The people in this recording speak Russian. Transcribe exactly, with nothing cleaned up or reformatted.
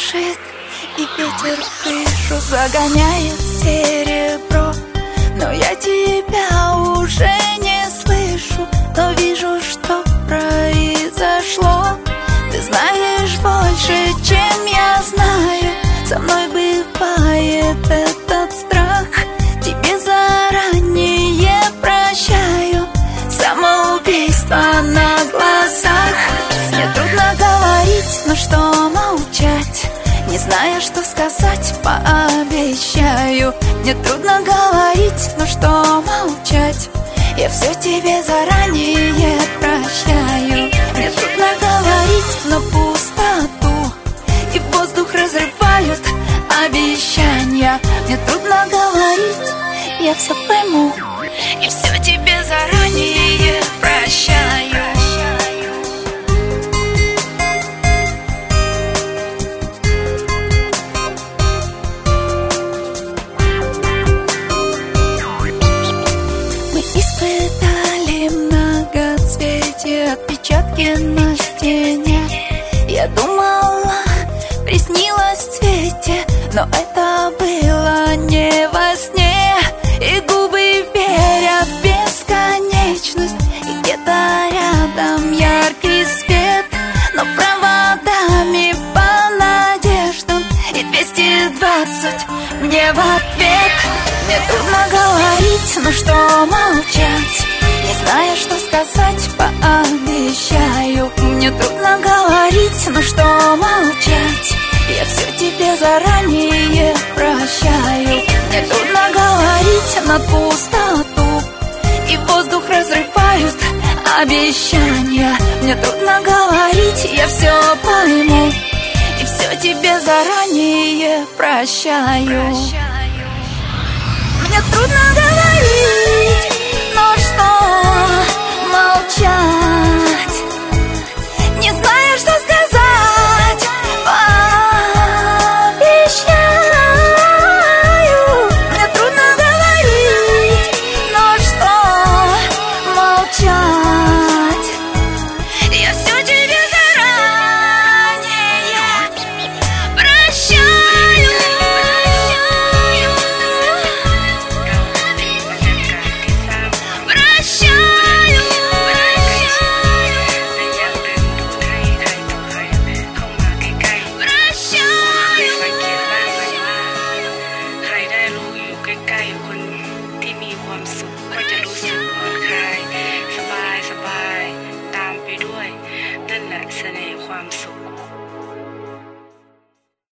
дышит, и ветер в крышу загоняет серебро. Но я тебя уже не слышу, но вижу, что произошло. Ты знаешь больше, чем я знаю. Со мной бывает этот страх. Тебе заранее прощаю самоубийство на глазах. Мне трудно говорить, но что молчать? Не знаю, что сказать, пообещаю. Мне трудно говорить, но что молчать? Я все тебе заранее прощаю. Мне трудно говорить на пустоту, и воздух разрывают обещания. Мне трудно говорить, я все пойму, и все тебе заранее прощаю. Испытали многоцветие, отпечатки на стене. Я думала, приснилось в цвете, но это было не во сне. И губы верят в бесконечность, и где-то рядом яркий свет, но проводами по надеждам и двести двадцать мне в ответ. Мне трудно говорить, но что молчать? Не знаю, что сказать, пообещаю. Мне трудно говорить, но что молчать? Я все тебе заранее прощаю. Мне трудно говорить на пустоту, и воздух разрывают обещания. Мне трудно говорить, я все пойму, и все тебе заранее прощаю. Мне трудно говорить, но что молчать? Не знаю, что сказать, пообещаю. Мне трудно говорить, но что молчать? Я все тебе заранее прощаю. ใกล้ๆคนที่มีความสุขก็จะรู้สึกผ่อนคลายสบายๆตามไปด้วยนั่นแหละเสน่ห์ความสุข